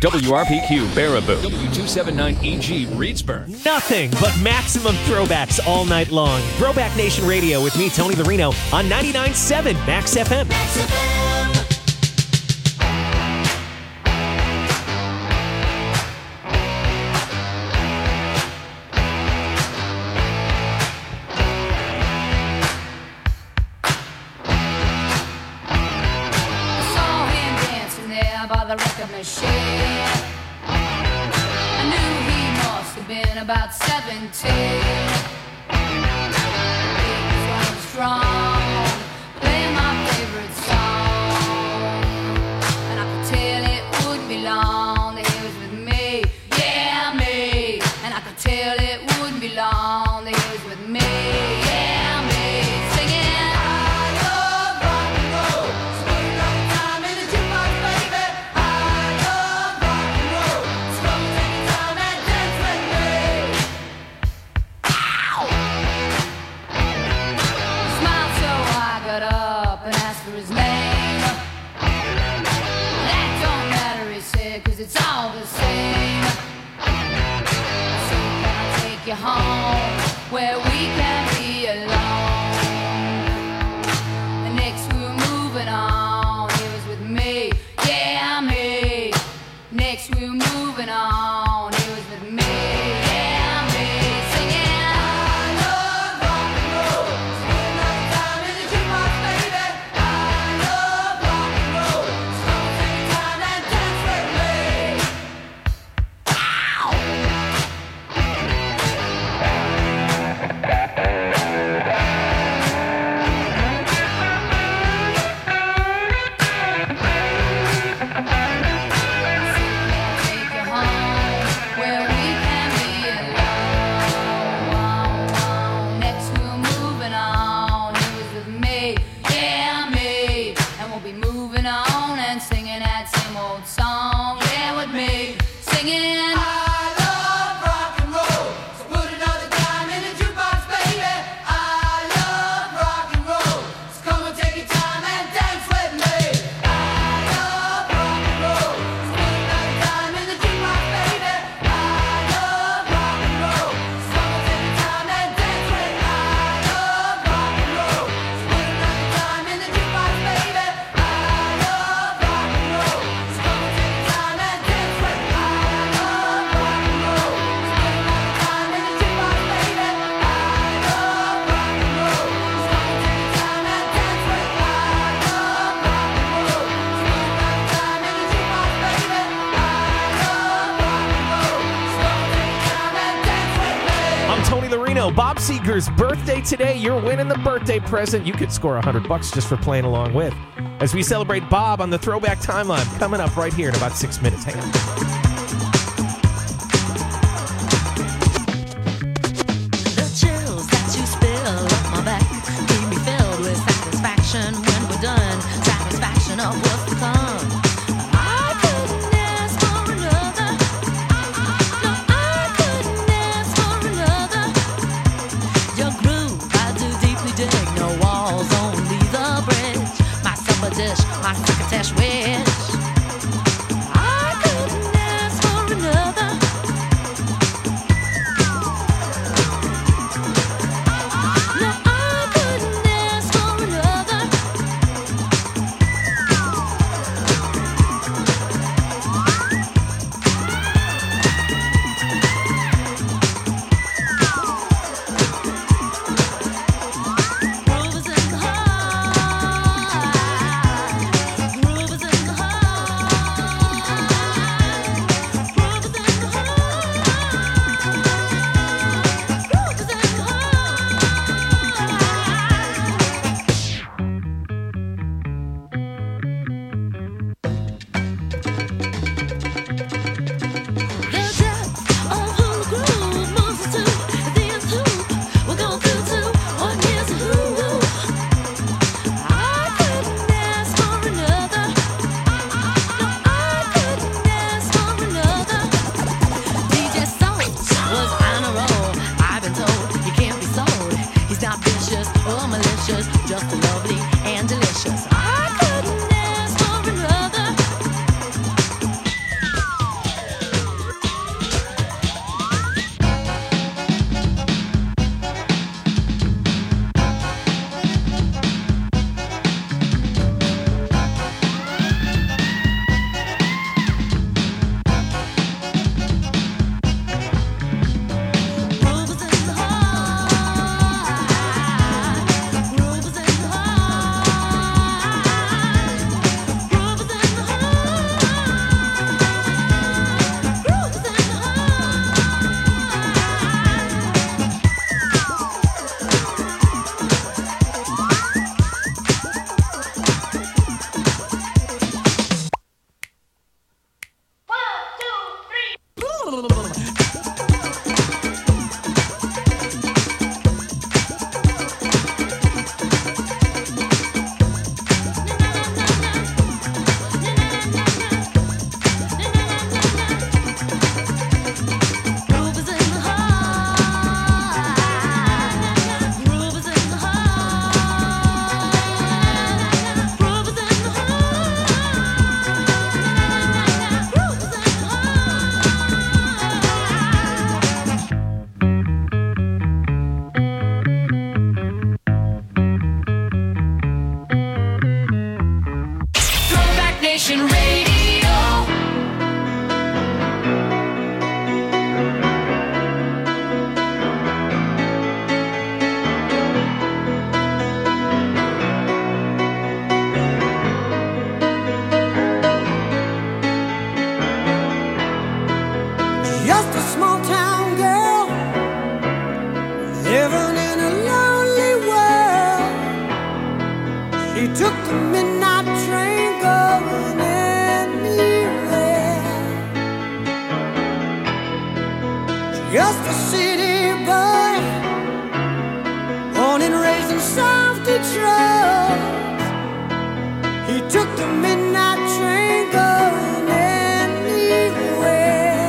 WRPQ Baraboo, W279EG Reedsburg. Nothing but maximum throwbacks all night long. Throwback Nation Radio with me, Tony Larino, on 99.7 Max FM. Max FM. By the record machine, I knew he must have been about 17. He was running strong, playing my favorite song, and I could tell it wouldn't be long that he was with me, yeah, me. And I could tell it wouldn't be long that he was with me, yeah, me. Singing, I love rock and roll, spending all the time in the jukebox, baby. It's all the same. So can I take you home where we can be alone? And next we were moving on. He was with me, yeah, me. Next we were moving on. He was with me, yeah, me. Singing, I love rock and roll. Spending all the time in the jukebox, baby. I love rock and roll. So take your time and dance with me. Bob Seger's birthday today. You're winning the birthday present. You could score $100 just for playing along with. As we celebrate Bob on the Throwback Timeline, coming up right here in about 6 minutes. Hang on. The chills that you spill up my back keep me filled with satisfaction when we're done. Satisfaction of what's to come. I couldn't ask for another. No, I couldn't ask for another. Your groove, I do deeply dig. No walls, only the bridge. My supper dish, my crocketesh wish. I couldn't Throwback Nation Radio. Just a small town girl living in a lonely world. She took the midnight train going anywhere. Just a city boy, born and raised in South Detroit. He took the midnight train going anywhere.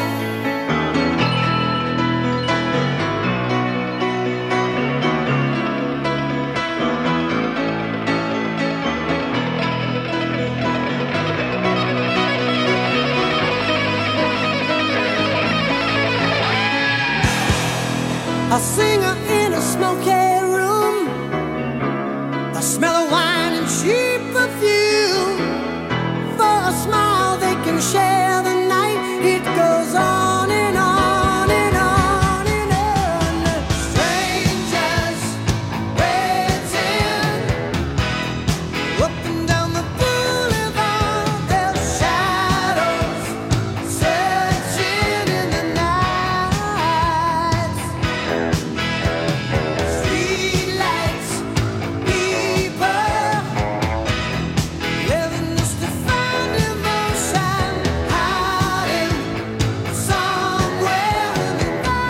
A singer in a smoky room, the smell of wine and cheap perfume. For a smile they can share the night. It goes on and on and on and on. Strangers waiting up and down the boulevard. Their shadows searching in the night. Streetlights, people living just to find emotion, hiding somewhere in the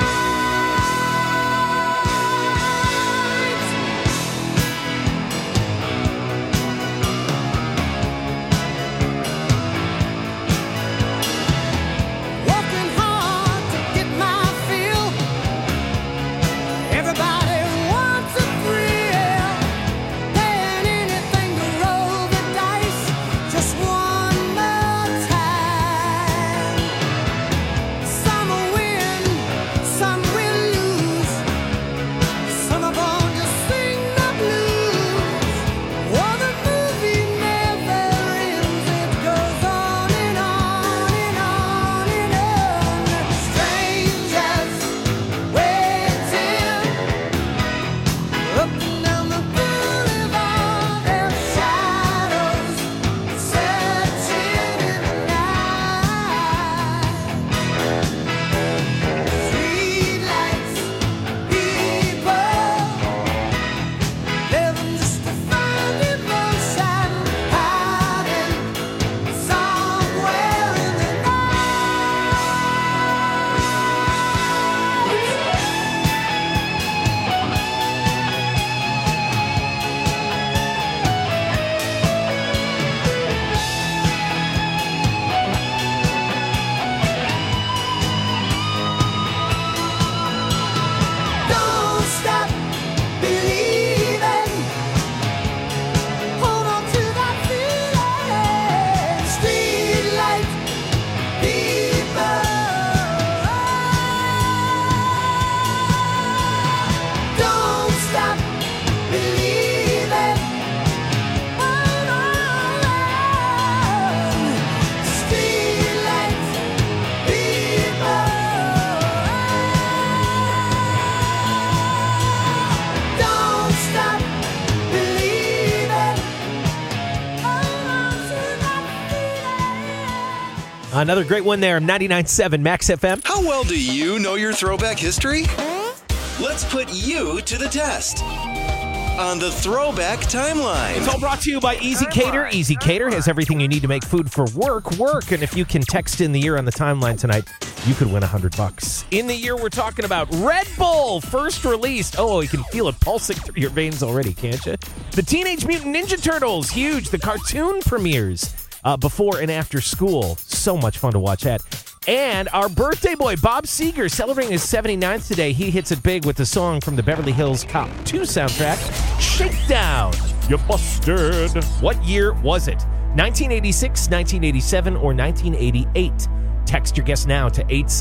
night. Working hard to get my fill. Everybody wants a thrill, paying anything to roll the dice just one more time. Some will win, some will lose. Some are born to sing the blues. Oh, the movie never ends. It goes on and on and on and on. Strangers waiting up and down the boulevard. Their shadows searching in the night. Streetlights, people living just to find emotion, hiding somewhere in the Don't stop believing. Hold on to that feeling. Streetlight people. Don't stop believing. Hold on. Streetlight people. Don't stop believing. Hold on to that feeling. Another great one there, 99.7 Max FM. How well do you know your throwback history? Let's put you to the test on the Throwback Timeline. It's all brought to you by Easy Cater. Easy Cater has everything you need to make food for work. And if you can text in the year on the timeline tonight, you could win $100. In the year we're talking about, Red Bull first released. Oh, you can feel it pulsing through your veins already, can't you? The Teenage Mutant Ninja Turtles, huge. The cartoon premieres before and after school. So much fun to watch that. And our birthday boy, Bob Seger, celebrating his 79th today. He hits it big with the song from the Beverly Hills Cop 2 soundtrack, Shakedown. You busted. What year was it? 1986, 1987, or 1988? Text your guess now to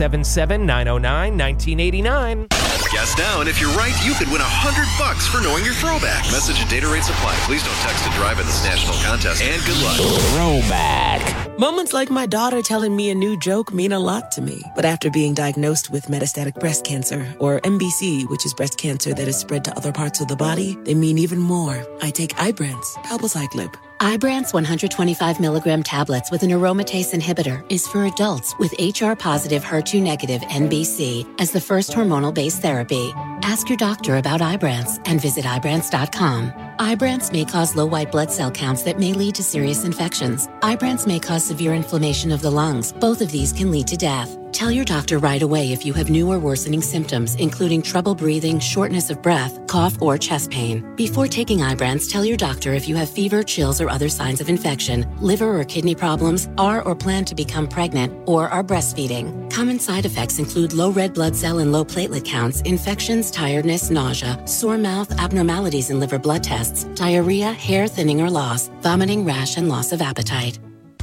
877-909-1989. Guess now, and if you're right, you could win $100 for knowing your throwback. Message and data rates apply. Please don't text to drive in this national contest, and good luck. Throwback. Moments like my daughter telling me a new joke mean a lot to me. But after being diagnosed with metastatic breast cancer, or MBC, which is breast cancer that is spread to other parts of the body, they mean even more. I take Ibrance, palbociclib. Ibrance 125 milligram tablets with an aromatase inhibitor is for adults with HR-positive, HER2-negative NBC as the first hormonal-based therapy. Ask your doctor about Ibrance and visit Ibrance.com. Ibrance may cause low white blood cell counts that may lead to serious infections. Ibrance may cause severe inflammation of the lungs. Both of these can lead to death. Tell your doctor right away if you have new or worsening symptoms, including trouble breathing, shortness of breath, cough, or chest pain. Before taking Ibrance, tell your doctor if you have fever, chills, or other signs of infection, liver or kidney problems, are or plan to become pregnant, or are breastfeeding. Common side effects include low red blood cell and low platelet counts, infections, tiredness, nausea, sore mouth, abnormalities in liver blood tests, diarrhea, hair thinning or loss, vomiting, rash, and loss of appetite.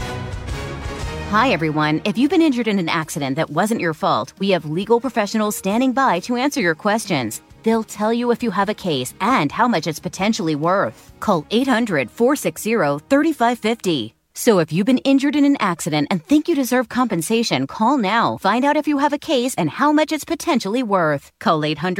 Hi, everyone. If you've been injured in an accident that wasn't your fault, we have legal professionals standing by to answer your questions. They'll tell you if you have a case and how much it's potentially worth. Call 800-460-3550. So if you've been injured in an accident and think you deserve compensation, call now. Find out if you have a case and how much it's potentially worth. Call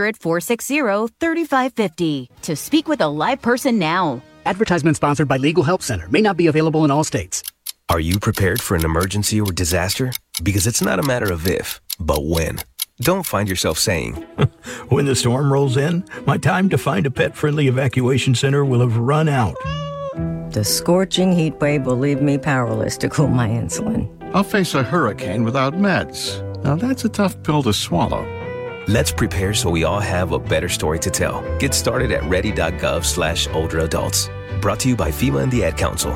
800-460-3550 to speak with a live person now. Advertisement sponsored by Legal Help Center. May not be available in all states. Are you prepared for an emergency or disaster? Because it's not a matter of if, but when. Don't find yourself saying, when the storm rolls in, my time to find a pet-friendly evacuation center will have run out. The scorching heat wave will leave me powerless to cool my insulin. I'll face a hurricane without meds. Now that's a tough pill to swallow. Let's prepare so we all have a better story to tell. Get started at ready.gov/older adults. Brought to you by FEMA and the Ad Council.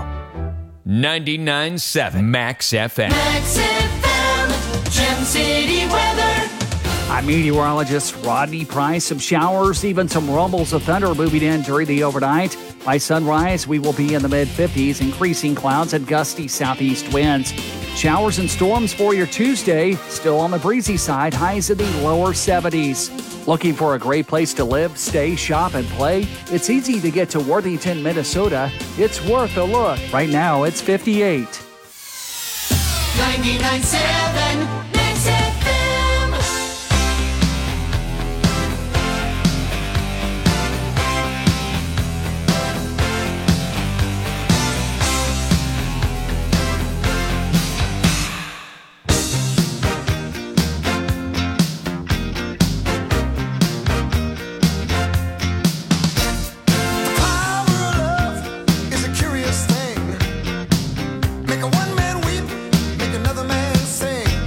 99.7 Max FM. Max FM, Gem City weather. I'm meteorologist Rodney Price. Some showers, even some rumbles of thunder moving in during the overnight. By sunrise, we will be in the mid-50s, increasing clouds and gusty southeast winds. Showers and storms for your Tuesday, still on the breezy side, highs in the lower 70s. Looking for a great place to live, stay, shop, and play? It's easy to get to Worthington, Minnesota. It's worth a look. Right now, it's 58. 99.7 Max FM. Make a one man weep, make another man sing.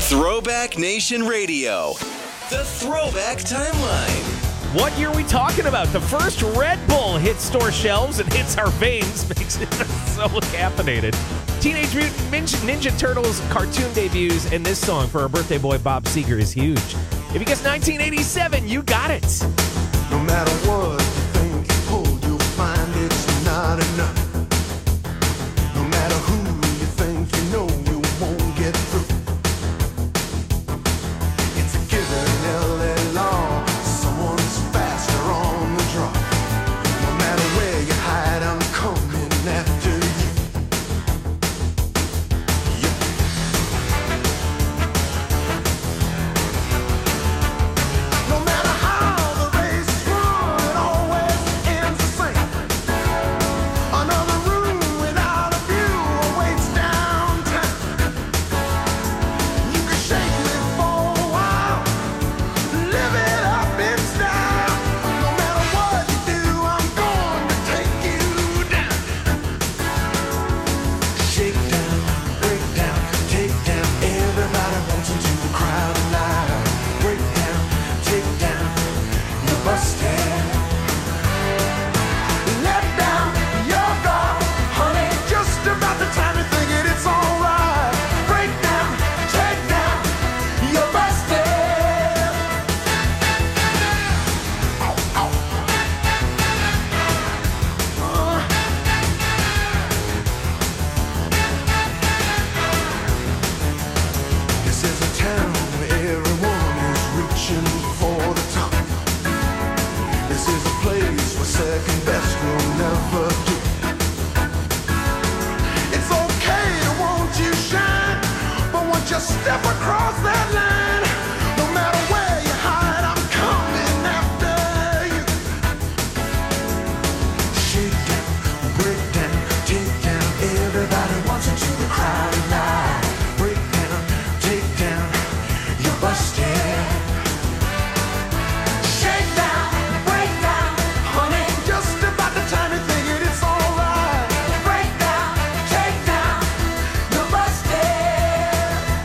Throwback Nation Radio. The Throwback Timeline. What year are we talking about? The first Red Bull hits store shelves and hits our veins. Makes it so caffeinated. Teenage Mutant Ninja Turtles cartoon debuts, and this song for our birthday boy Bob Seger is huge. If you guess 1987, you got it. No matter what you think you pull, you'll find it's not enough. No matter who you think you know, you won't get through. It's a given LA law. Someone's faster on the draw. No matter where you hide, I'm coming after you. No matter how the race is run, it always ends the same. Another room without a view awaits downtown. You can shake me for a while, live it up in style. No matter what you do, I'm going to take you down. Shake down, break down, take down. Everybody wants into the crowd alive. Break down, take down, you're busted. Let down your guard, honey. Just about the time you're thinking it's alright. Break down, take down, you're busted. Ow, ow. This is a town where everyone is reaching for the top. This is a place where second best will never do. It's okay to want you shine, but once you step across that line, no matter where you hide, I'm coming after you. Shake down, break down, take down. Everybody wants into the crowd alive. Break down, take down, you're busted. Shake down, break down, honey. Just about the time you're thinking it's alright. Break down, take down, you're busted.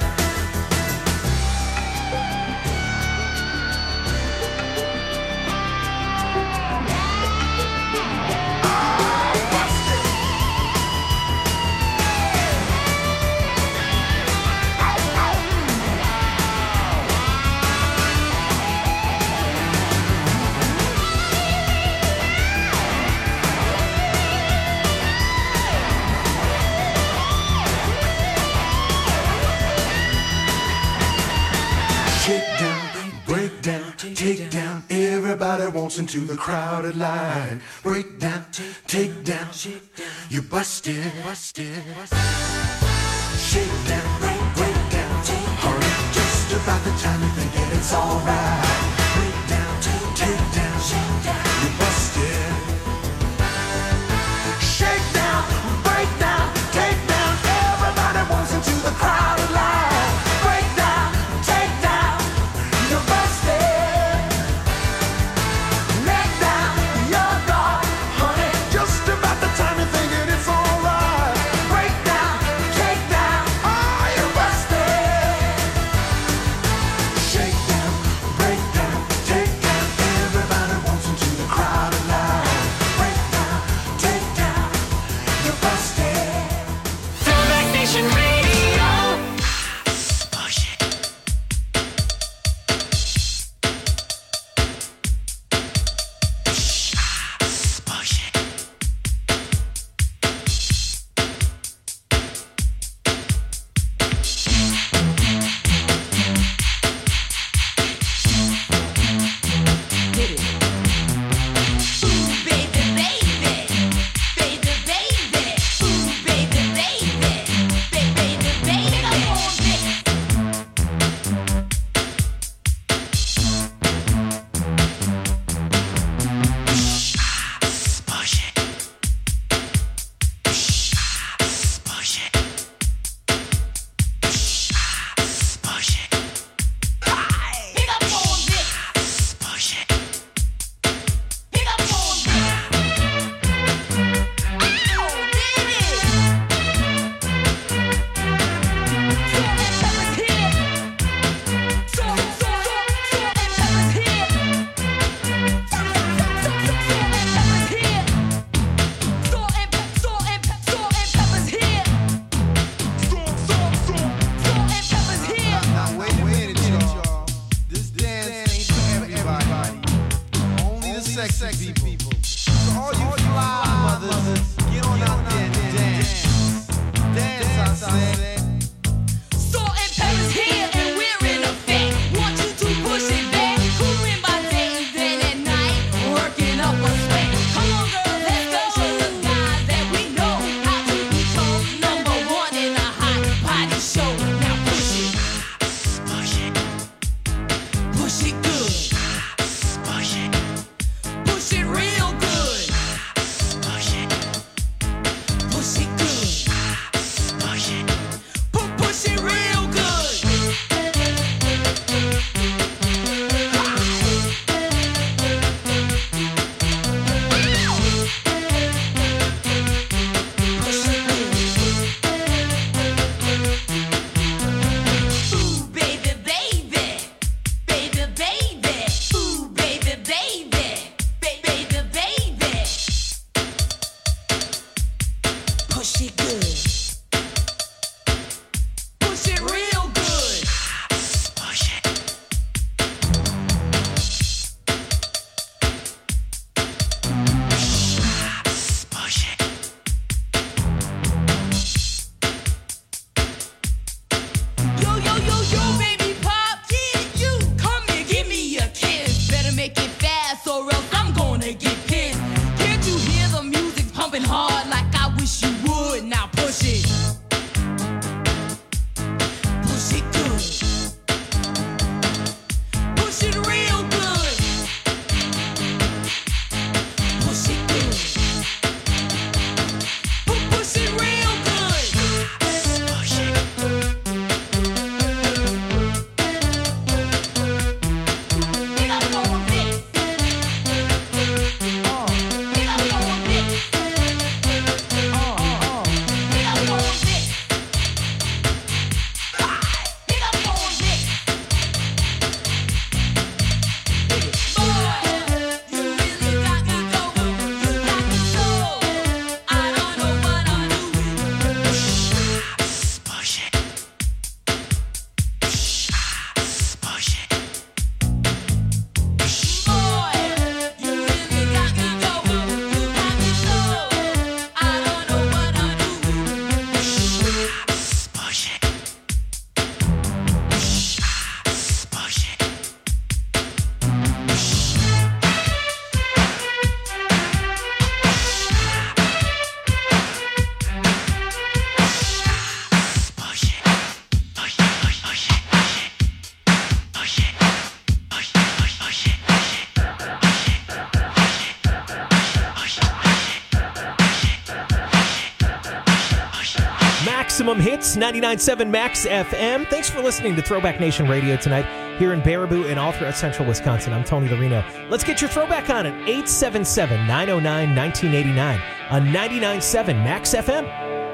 Shake down, break down, take down. Everybody wants into the crowded line. Break down, take down, you busted. Shake down, break down, hurry. Just about the time you think that it's alright. Break down, take down, you busted. Shake down, break down, take down. Everybody wants into the crowded line. Break down, take down, you're busted. Let down your guard, honey. Just about the time you're thinking it's alright. Break down, take down, oh, you're busted. Shake down, break Maximum Hits, 99.7 Max FM. Thanks for listening to Throwback Nation Radio tonight here in Baraboo and all throughout central Wisconsin. I'm Tony Lorino. Let's get your throwback on at 877-909-1989 on 99.7 Max FM.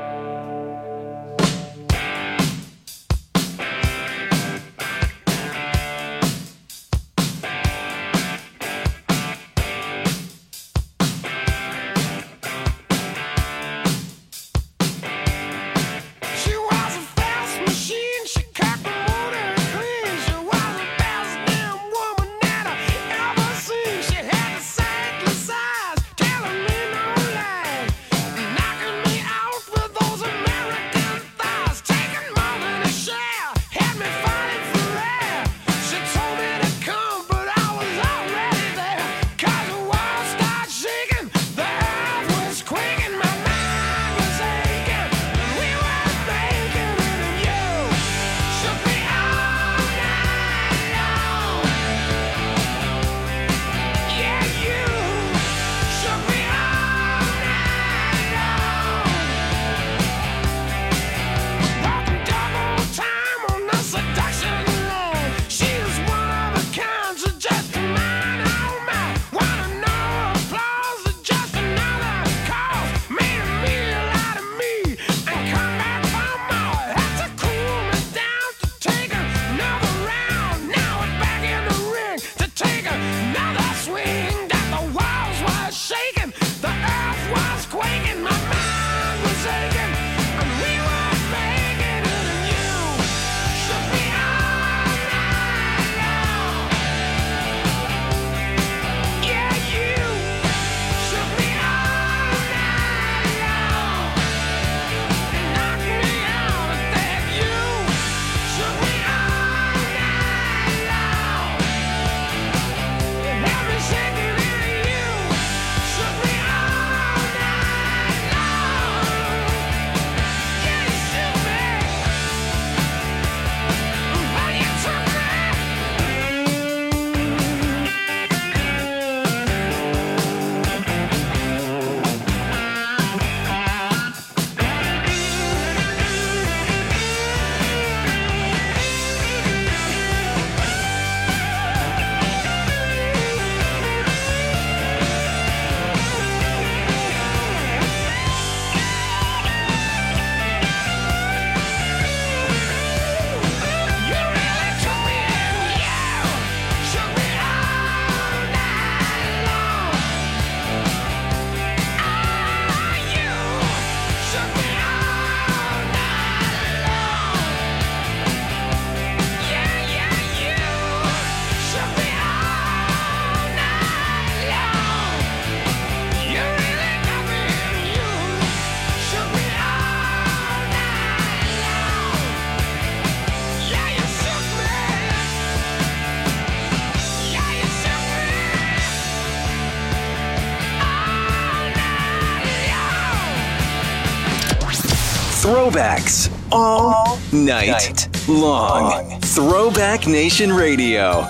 Throwbacks all night long. Throwback Nation Radio.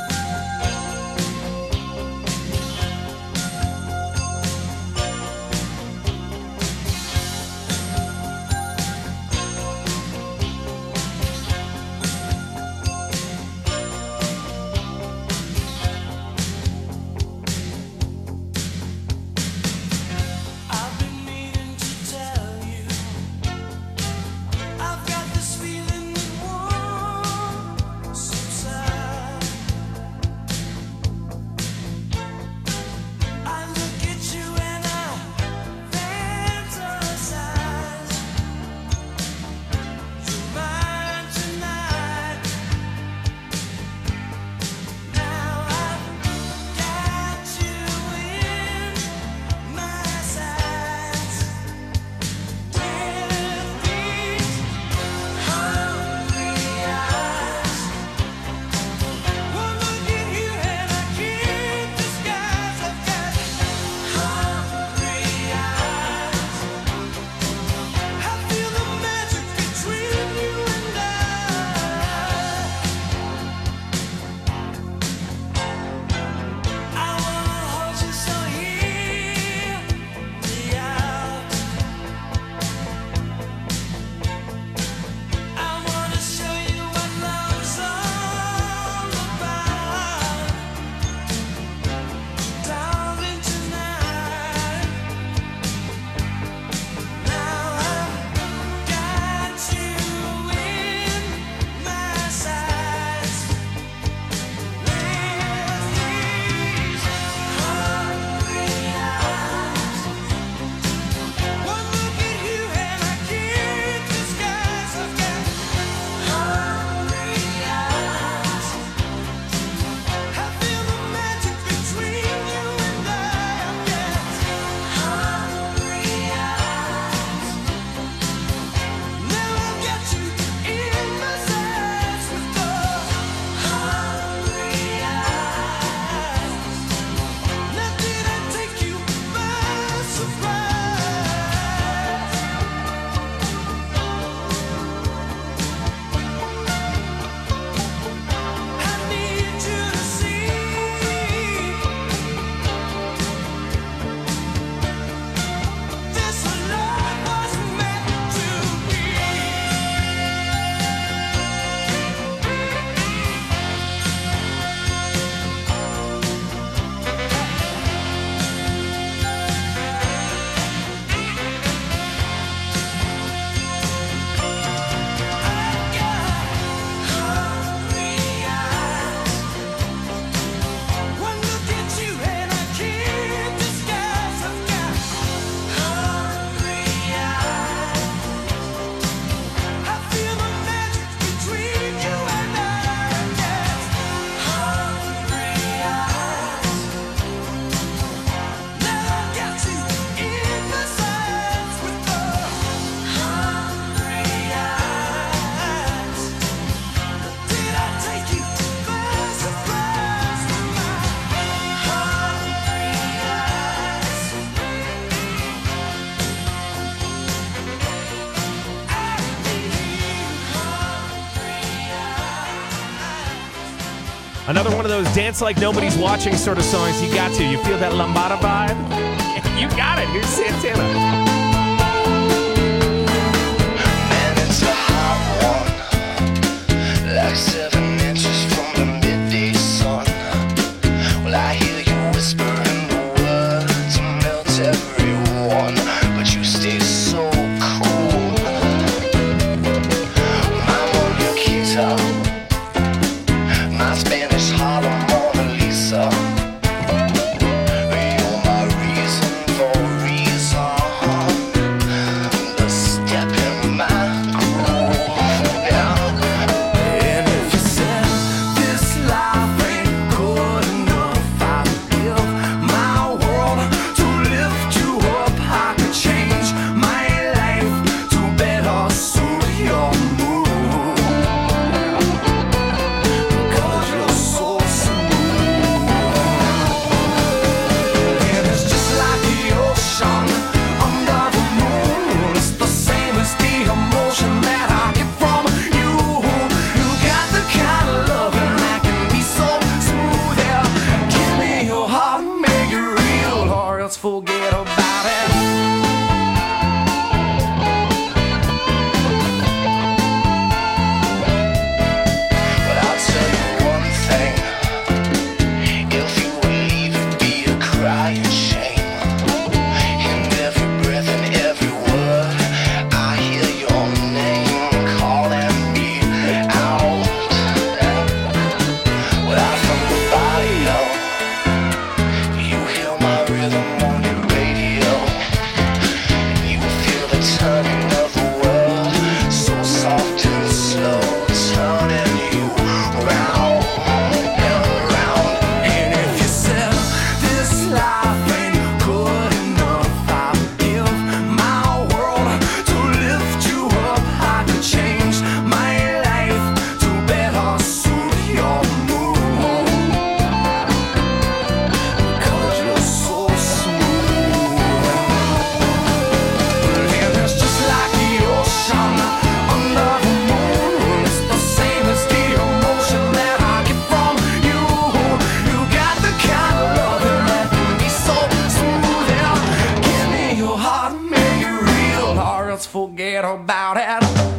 I've got this feeling it won't subside. Another one of those dance like nobody's watching sort of songs. You got to. You feel that lambada vibe? You got it. Here's Santana. Man, it's a hot one. Like 7 inches from the midday sun. Well, I hear you whispering the words to melt everyone, but you stay so cool. I'm on your guitar. My Spanish Harlem Mona Lisa. You're my reason for reason. The step in my groove. Yeah. And if you said this life ain't good enough, I'd give my world to lift you up. I could change my life to better suit your mood. Because you're so smooth. And it's just like the ocean under the moon. It's the same as the emotion that I get from you. You got the kind of loving that can be so smooth. Yeah. Give me your heart and make it real, or else forget about it. But I'll tell you one thing. If you would leave, it'd be a crying shame. In every breath and every word, I hear your name calling me out. Well, I'm from the barrio. You hear my rhythm on your radio. You feel the turning of the world, so soft and slow, turning you round and round. And if you said this life ain't good enough, I'd give my world to lift you up. I could change my life to better suit your mood. Because you're so smooth. And it's just like the ocean under the moon. It's the same as the emotion that I get from you. You got the kind of loving that can be so smooth. Yeah. Give me your heart and make it real, or else forget about it.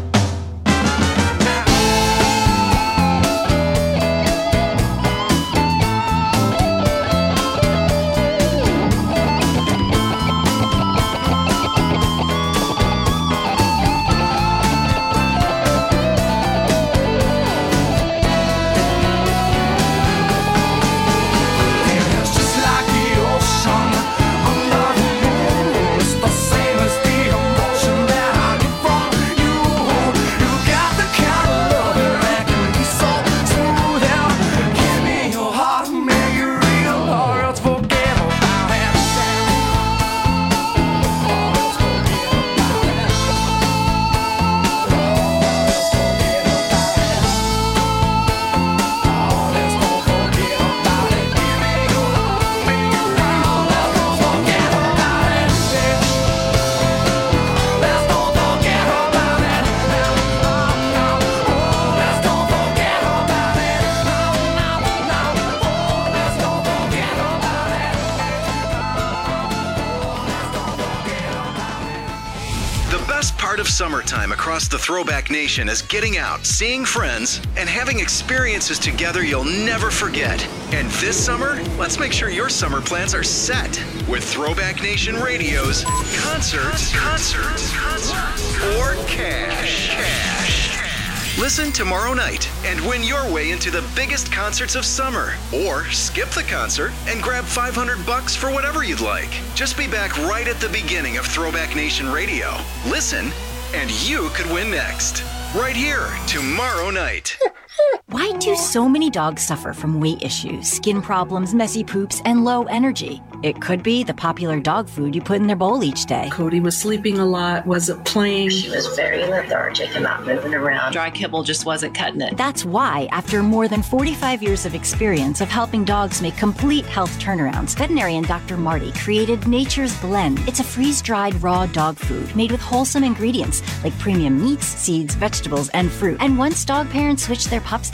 It's just like the ocean under the moon. It's the same as the emotion that I get from you. You got the kind of loving that can be so smooth. Yeah. Give me your heart and make it real, or else forget about it. The best part of summertime across the Throwback Nation is getting out, seeing friends, and having experiences together you'll never forget. And this summer, let's make sure your summer plans are set with Throwback Nation Radio's Concerts or Cash. Listen tomorrow night and win your way into the biggest concerts of summer. Or skip the concert and grab $500 for whatever you'd like. Just be back right at the beginning of Throwback Nation Radio. Listen, and you could win next. Right here, tomorrow night. Why do so many dogs suffer from weight issues, skin problems, messy poops, and low energy? It could be the popular dog food you put in their bowl each day. Cody was sleeping a lot, wasn't playing. She was very lethargic and not moving around. Dry kibble just wasn't cutting it. That's why, after more than 45 years of experience of helping dogs make complete health turnarounds, veterinarian Dr. Marty created Nature's Blend. It's a freeze-dried raw dog food made with wholesome ingredients like premium meats, seeds, vegetables, and fruit. And once dog parents switch their pups to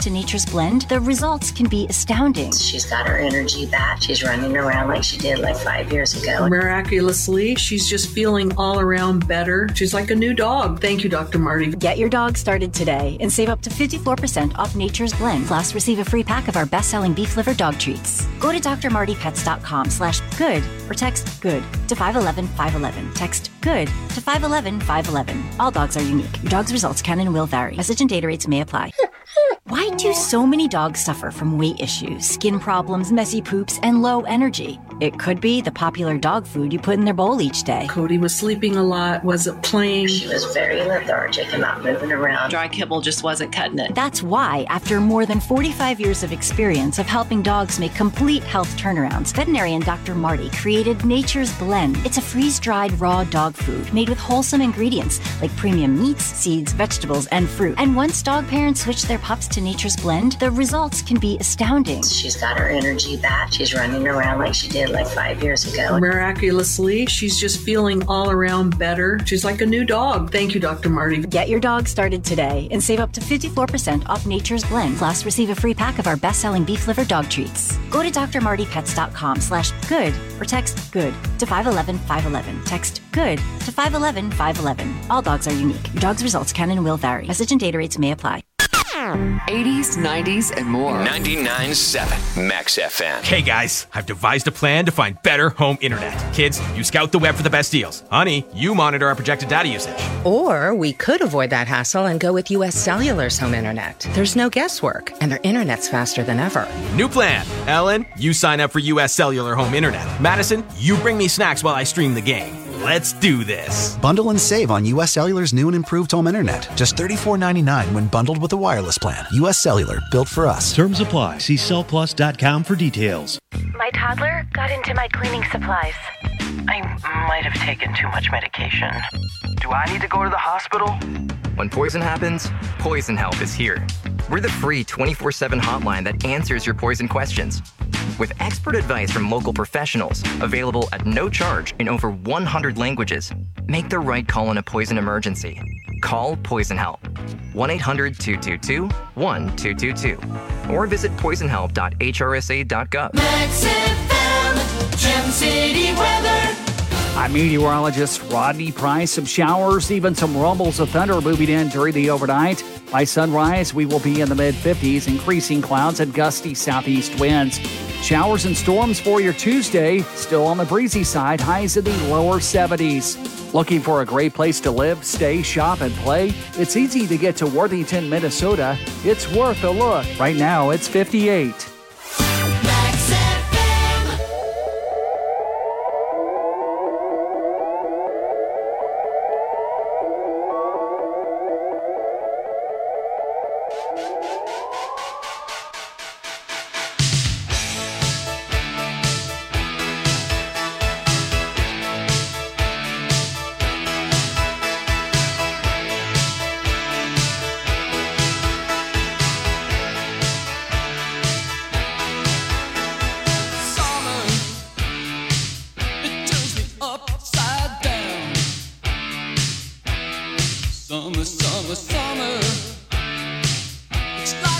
to Nature's Blend, the results can be astounding. She's got her energy back. She's running around like she did like 5 years ago. Miraculously, she's just feeling all around better. She's like a new dog. Thank you, Dr. Marty. Get your dog started today and save up to 54% off Nature's Blend. Plus, receive a free pack of our best-selling beef liver dog treats. Go to drmartypets.com/good or text GOOD to 511-511. Text GOOD to 511-511. All dogs are unique. Your dog's results can and will vary. Message and data rates may apply. Why do so many dogs suffer from weight issues, skin problems, messy poops, and low energy? It could be the popular dog food you put in their bowl each day. Cody was sleeping a lot, wasn't playing. She was very lethargic and not moving around. Dry kibble just wasn't cutting it. That's why, after more than 45 years of experience of helping dogs make complete health turnarounds, veterinarian Dr. Marty created Nature's Blend. It's a freeze-dried raw dog food made with wholesome ingredients like premium meats, seeds, vegetables, and fruit. And once dog parents switch their pups to Nature's Blend, the results can be astounding. She's got her energy back. She's running around like she did like 5 years ago. Miraculously, she's just feeling all around better. She's like a new dog. Thank you, Dr. Marty. Get your dog started today and save up to 54% off Nature's Blend. Plus, receive a free pack of our best-selling beef liver dog treats. Go to drmartypets.com/good or text GOOD to 511-511. Text GOOD to 511-511. All dogs are unique. Your dog's results can and will vary. Message and data rates may apply. 80s, 90s, and more. 99.7 Max FM. Hey guys, I've devised a plan to find better home internet. Kids, you scout the web for the best deals. Honey, you monitor our projected data usage. Or we could avoid that hassle and go with US Cellular's home internet. There's no guesswork, and their internet's faster than ever. New plan. Ellen, you sign up for US Cellular home internet. Madison, you bring me snacks while I stream the game. Let's do this. Bundle and save on US Cellular's new and improved home internet. Just $34.99 when bundled with a wireless plan. US Cellular, built for us. Terms apply. See cellplus.com for details. My toddler got into my cleaning supplies. I might have taken too much medication. Do I need to go to the hospital? When poison happens, Poison Help is here. We're the free 24/7 hotline that answers your poison questions. With expert advice from local professionals, available at no charge in over 100 languages, make the right call in a poison emergency. Call Poison Help. 1-800-222-1222. Or visit poisonhelp.hrsa.gov. Max FM, Gem City weather. I'm meteorologist Rodney Price. Some showers, even some rumbles of thunder moving in during the overnight. By sunrise, we will be in the mid-50s, increasing clouds and gusty southeast winds. Showers and storms for your Tuesday, still on the breezy side, highs in the lower 70s. Looking for a great place to live, stay, shop, and play? It's easy to get to Worthington, Minnesota. It's worth a look. Right now, it's 58. Summer, summer, summer. It's like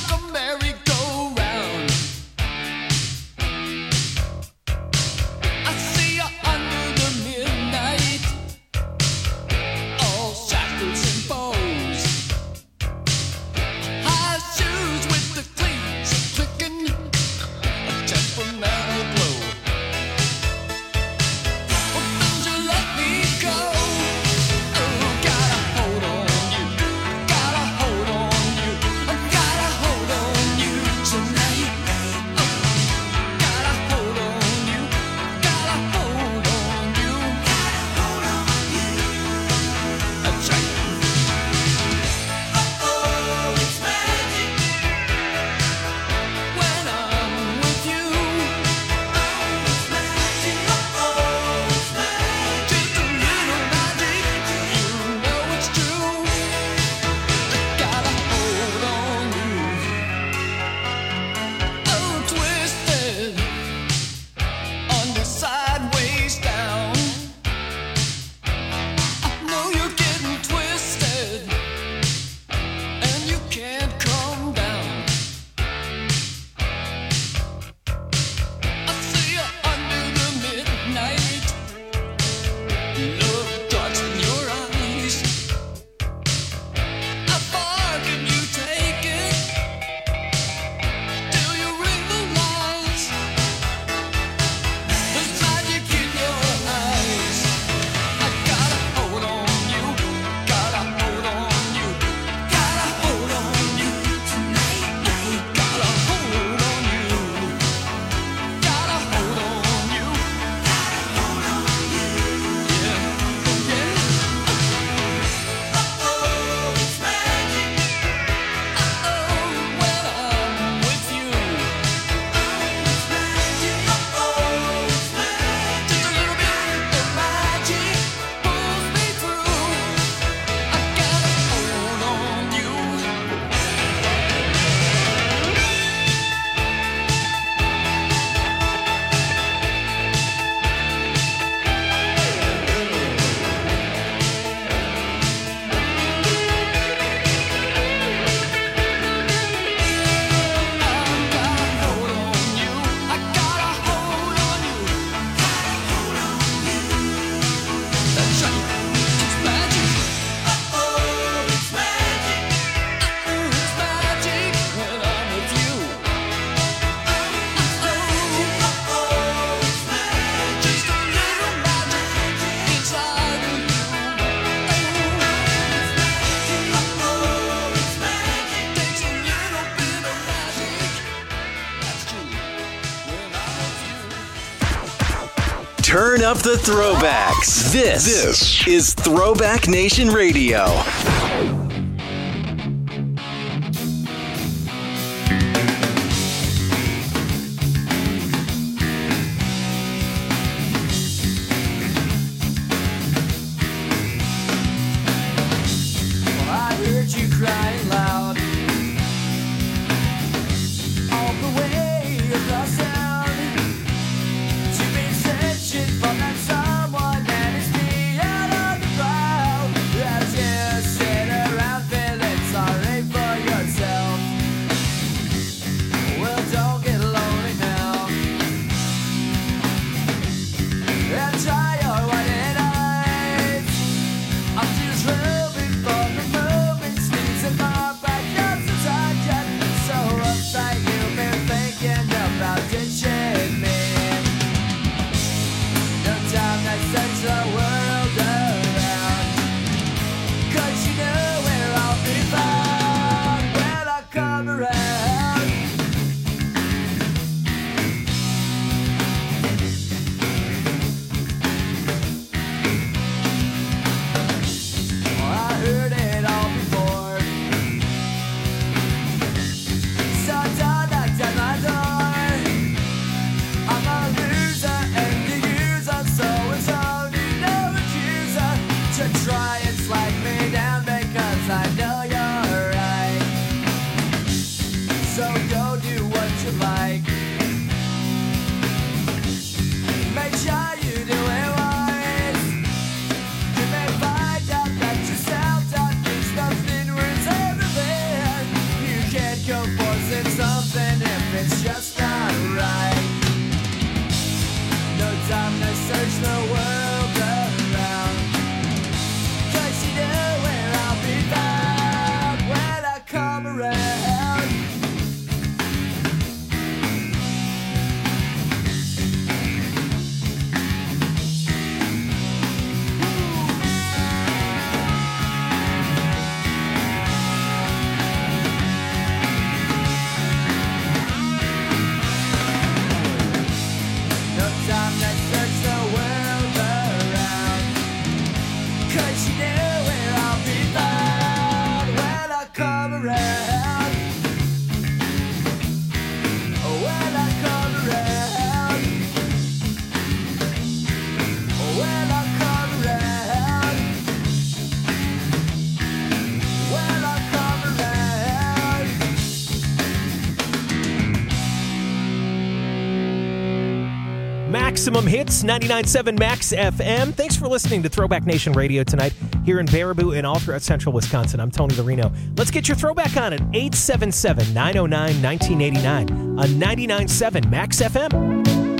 Turn up the throwbacks. This is Throwback Nation Radio. I heard you crying loud all the way across town. You've been searching for that someone that is me out of the crowd. As you sit around feeling sorry for yourself. Well, don't get lonely now. And try your white eyes. I'm just hoping for the moment sneaks in my backyard since I get so uptight. You've been thinking about ditching me. No time that sends the world around. 'Cause you know where I'll be found when I come around. I heard it all before. So don't knock down my door. I'm a loser and the user, so it's only no accuser to try and slag me down because I know you're right. So go do what you like. Make sure you do it wise. You may find out that yourself don't means nothing worth everything. You can't go forcing something if it's just not right. No time to search the world around. 'Cause you know where I'll be found when I come around. No time to search the world around. 'Cause you know where I'll be found when I come around. When I come around. When I come around. When I come around. Maximum Hits, 99.7 Max FM. Thanks for listening to Throwback Nation Radio tonight here in Baraboo and all throughout central Wisconsin. I'm Tony Lorino. Let's get your throwback on at 877-909-1989 on 99.7 Max FM.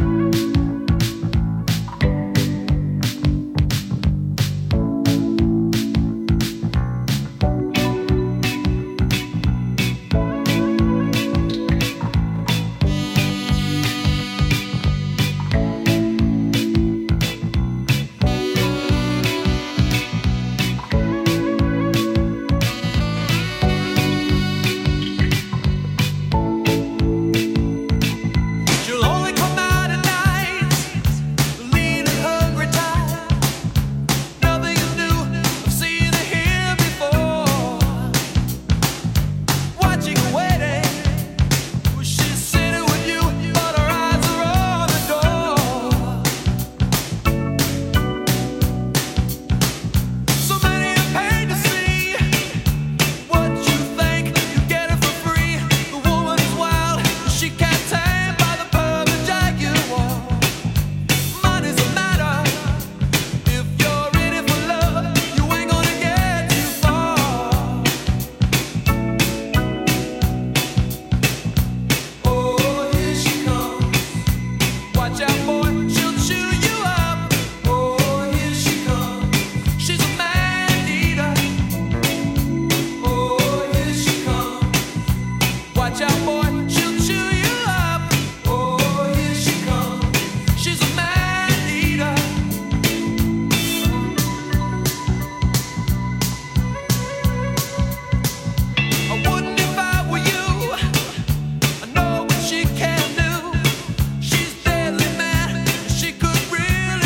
You'll only come out at night, lean and hungry tired. Nothing is new, I've seen it here before. Watching and waiting, she's sitting with you, but her eyes are on the door. So many are paid to see what you think, you get it for free. The woman is wild, she can't tame by the perfect jaguar. Money's a matter, if you're in it for love, you ain't gonna get too far. Oh, here she comes. Watch out, boy, she'll chew you up. Oh, here she comes. She's a man eater. Oh, here she comes. Watch out, boy, she'll chew you up. Oh, here she comes. She's a man eater. I wouldn't if I were you. I know what she can do. She's deadly mad. She could really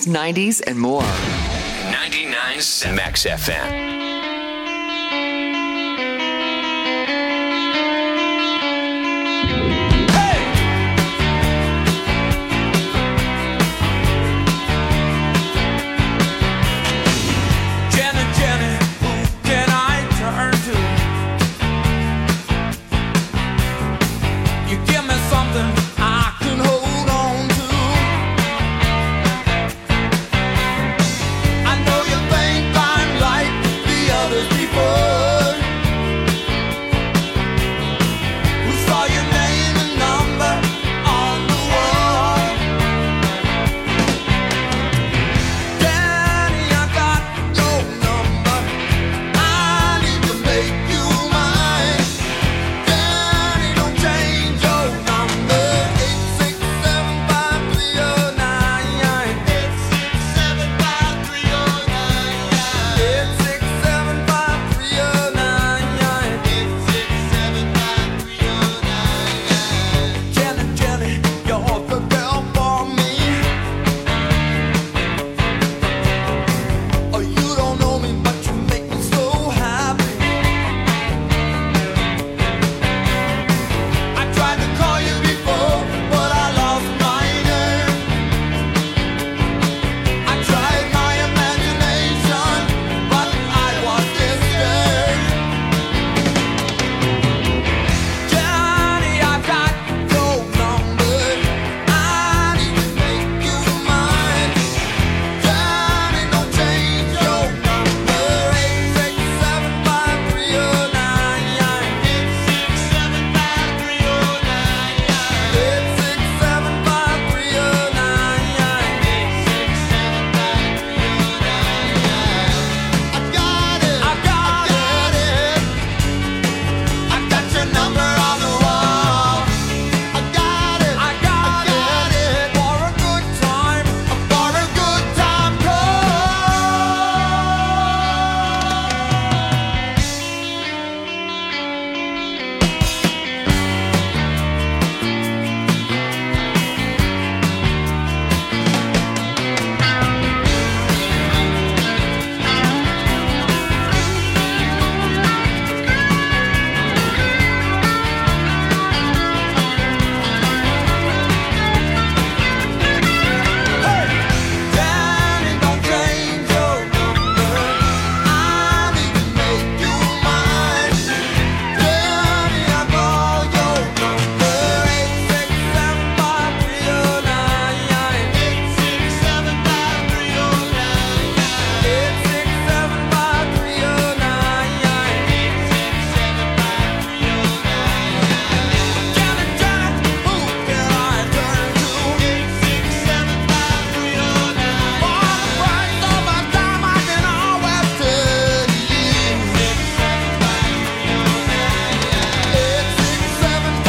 80s, 90s, and more. 99.7 Max FM.